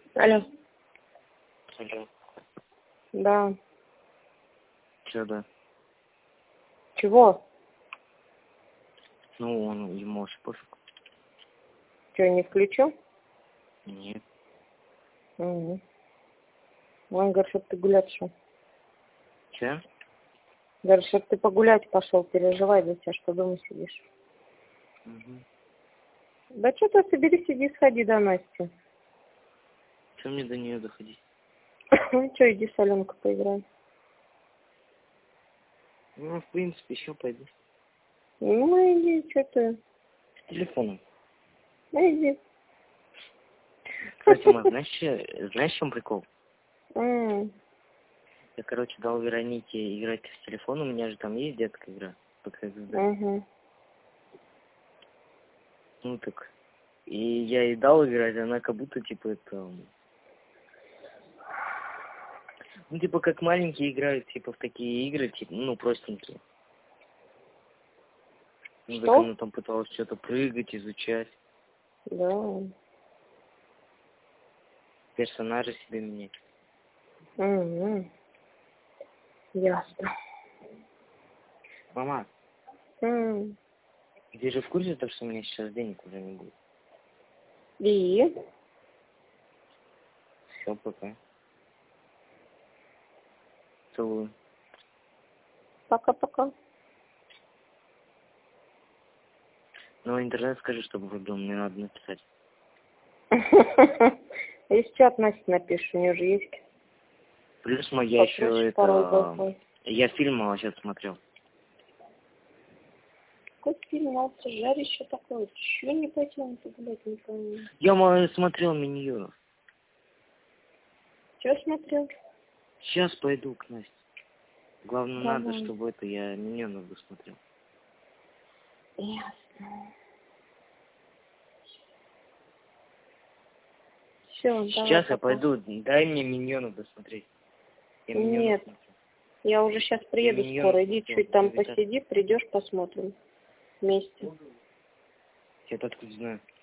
Алло. Алло. Да. Чё, да? Чего? Ну, он, ему вообще пофиг. Че, не включу? Нет. Угу. Он говорит, чтоб ты гулять шел. Че? Говорит, чтоб ты погулять пошел, переживай за тебя, что дома сидишь. Угу. Да что ты собери, сиди, сходи до Насти. Че мне до нее доходить? Ну что, иди с Аленкой поиграем. Ну, в принципе, еще пойду. Ну иди, что ты. С телефоном. Ну иди. Кстати, Ма, знаешь, в чем прикол? Я, короче, дал Веронике играть в телефон, у меня же там есть детская игра. Угу. Ну так. И я ей дал играть, она как будто, типа, это... Ну, типа, как маленькие играют, типа, в такие игры, типа, ну, простенькие. Ну, так Что? она там пыталась что-то прыгать, изучать. Да. Персонажа себе менять. Угу. Ясно. Мама, Угу. ты же в курсе, того, что у меня сейчас денег уже не будет? И? Все, пока. Целую. Пока-пока. Ну, интернет скажи, чтобы выбил, мне надо написать. Если что, от Насти напишешь, у нее же есть. Плюс я еще Пароль это... большой. Я фильм сейчас смотрел. Какой фильм, Алца, жарище такое? Чего не пойти погулять, не пойму. Я смотрел Миньонов. Чего смотрел? Сейчас пойду к Насте. Главное, Давай. надо, чтобы это я Миньонов досмотрел. Ясно. Все, Сейчас давай, я пойду. Дай мне Миньонов досмотреть. Я Миньонов Нет, смотрю. я уже сейчас приеду Миньонов скоро. Иди смотрел, чуть там Гравитация. посиди, придешь, посмотрим вместе. Я откуда знаю.